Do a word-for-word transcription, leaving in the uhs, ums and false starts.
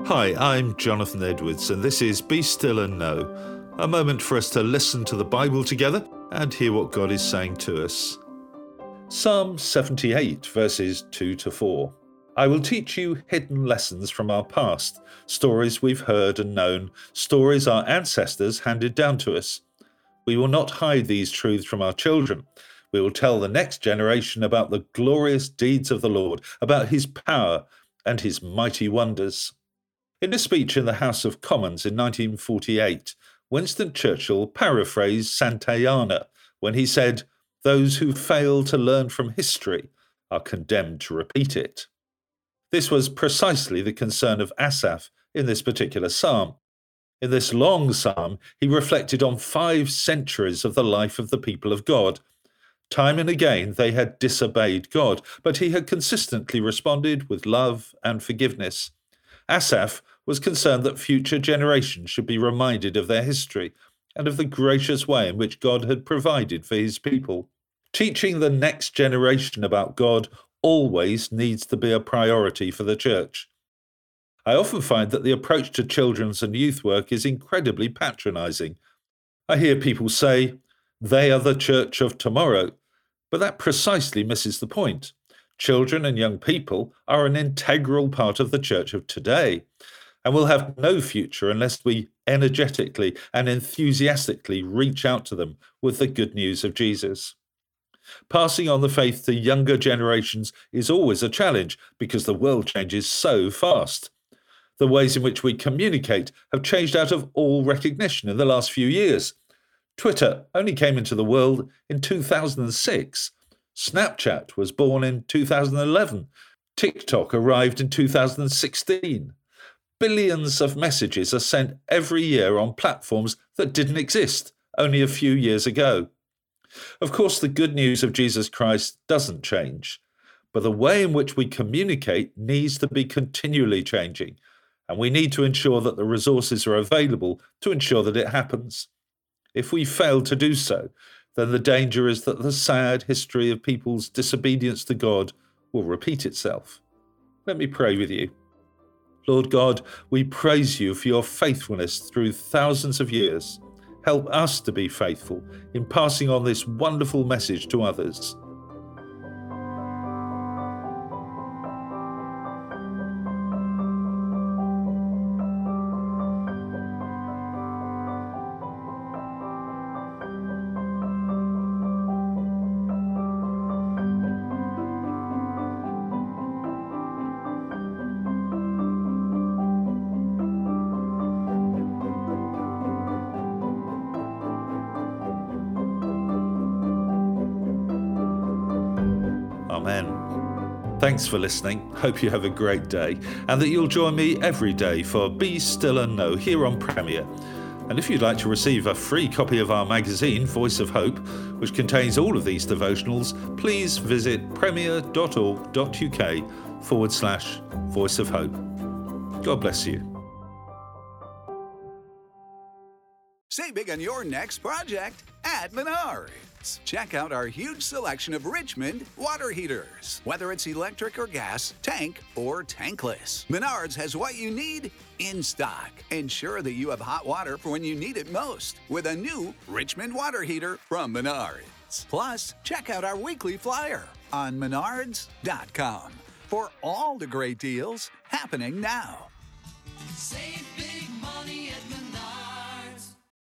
Hi, I'm Jonathan Edwards, and this is Be Still and Know, a moment for us to listen to the Bible together and hear what God is saying to us. Psalm seventy-eight, verses two to four. I will teach you hidden lessons from our past, stories we've heard and known, stories our ancestors handed down to us. We will not hide these truths from our children. We will tell the next generation about the glorious deeds of the Lord, about his power and his mighty wonders. In a speech in the House of Commons in nineteen forty-eight, Winston Churchill paraphrased Santayana when he said, "Those who fail to learn from history are condemned to repeat it." This was precisely the concern of Asaph in this particular psalm. In this long psalm, he reflected on five centuries of the life of the people of God. Time and again they had disobeyed God, but he had consistently responded with love and forgiveness. Asaph was concerned that future generations should be reminded of their history and of the gracious way in which God had provided for his people. Teaching the next generation about God always needs to be a priority for the church. I often find that the approach to children's and youth work is incredibly patronizing. I hear people say, "They are the church of tomorrow," but that precisely misses the point. Children and young people are an integral part of the church of today, and will have no future unless we energetically and enthusiastically reach out to them with the good news of Jesus. Passing on the faith to younger generations is always a challenge because the world changes so fast. The ways in which we communicate have changed out of all recognition in the last few years. Twitter only came into the world in two thousand six. Snapchat was born in two thousand eleven. TikTok arrived in two thousand sixteen. Billions of messages are sent every year on platforms that didn't exist only a few years ago. Of course, the good news of Jesus Christ doesn't change, but the way in which we communicate needs to be continually changing, and we need to ensure that the resources are available to ensure that it happens. If we fail to do so, then the danger is that the sad history of people's disobedience to God will repeat itself. Let me pray with you. Lord God, we praise you for your faithfulness through thousands of years. Help us to be faithful in passing on this wonderful message to others. Amen. Thanks for listening. Hope you have a great day and that you'll join me every day for Be Still and Know here on Premier. And if you'd like to receive a free copy of our magazine, Voice of Hope, which contains all of these devotionals, please visit premier.org.uk forward slash Voice of Hope. God bless you. Save big on your next project at Menards. Check out our huge selection of Richmond water heaters. Whether it's electric or gas, tank or tankless, Menards has what you need in stock. Ensure that you have hot water for when you need it most with a new Richmond water heater from Menards. Plus, check out our weekly flyer on menards dot com for all the great deals happening now. Save big